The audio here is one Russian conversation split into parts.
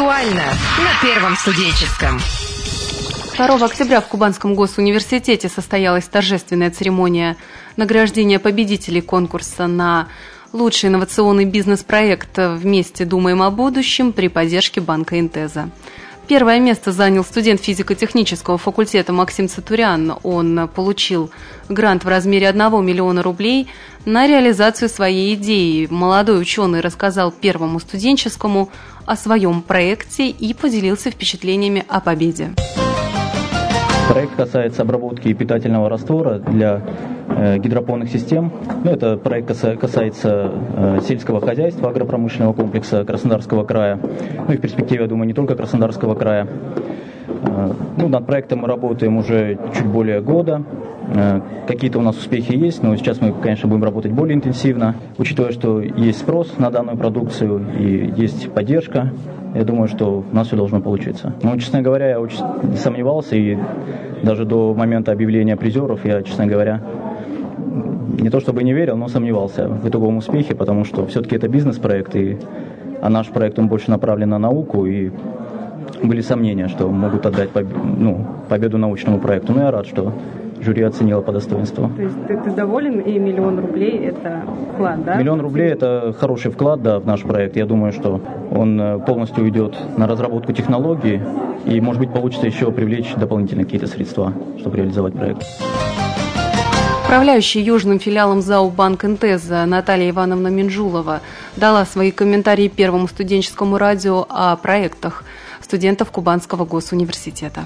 Актуально на Первом студенческом. 2 октября в Кубанском госуниверситете состоялась торжественная церемония награждения победителей конкурса на лучший инновационный бизнес-проект «Вместе думаем о будущем» при поддержке банка «Интеза». Первое место занял студент физико-технического факультета Максим Цатурян. Он получил грант в размере 1 миллиона рублей на реализацию своей идеи. Молодой ученый рассказал Первому студенческому о своем проекте и поделился впечатлениями о победе. Проект касается обработки питательного раствора для гидропонных систем. Это проект касается сельского хозяйства, агропромышленного комплекса Краснодарского края. И в перспективе, я думаю, не только Краснодарского края. Над проектом мы работаем уже чуть более года. Какие-то у нас успехи есть, но сейчас мы, конечно, будем работать более интенсивно. Учитывая, что есть спрос на данную продукцию и есть поддержка, я думаю, что у нас все должно получиться. Но, честно говоря, я очень сомневался, и даже до момента объявления призеров я, честно говоря, не то чтобы не верил, но сомневался в итоговом успехе, потому что все-таки это бизнес-проект, а наш проект он больше направлен на науку, и были сомнения, что могут отдать победу научному проекту. Но я рад, что жюри оценило по достоинству. То есть ты доволен, и 1 миллион рублей – это вклад, да? 1 миллион рублей – это хороший вклад, да, в наш проект. Я думаю, что он полностью уйдет на разработку технологий, и, может быть, получится еще привлечь дополнительные какие-то средства, чтобы реализовать проект. Управляющая южным филиалом ЗАО «Банк Интеза» Наталья Ивановна Минджулова дала свои комментарии Первому студенческому радио о проектах студентов Кубанского госуниверситета.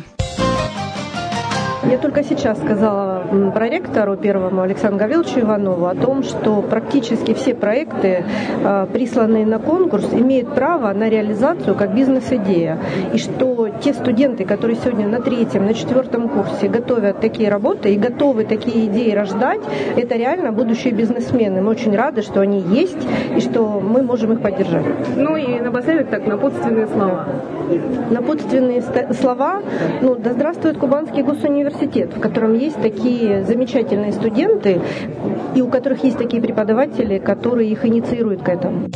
Я только сейчас сказала проректору первому Александру Гавриловичу Иванову о том, что практически все проекты, присланные на конкурс, имеют право на реализацию как бизнес-идея. И что те студенты, которые сегодня на 3-м, на 4-м курсе готовят такие работы и готовы такие идеи рождать, это реально будущие бизнесмены. Мы очень рады, что они есть и что мы можем их поддержать. И напоследок напутственные слова. Напутственные слова. Да здравствует Кубанский госуниверситет, в котором есть такие замечательные студенты и у которых есть такие преподаватели, которые их инициируют к этому.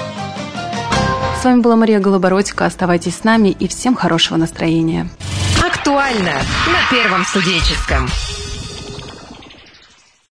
С вами была Мария Голобородько. Оставайтесь с нами и всем хорошего настроения. Актуально на Первом студенческом.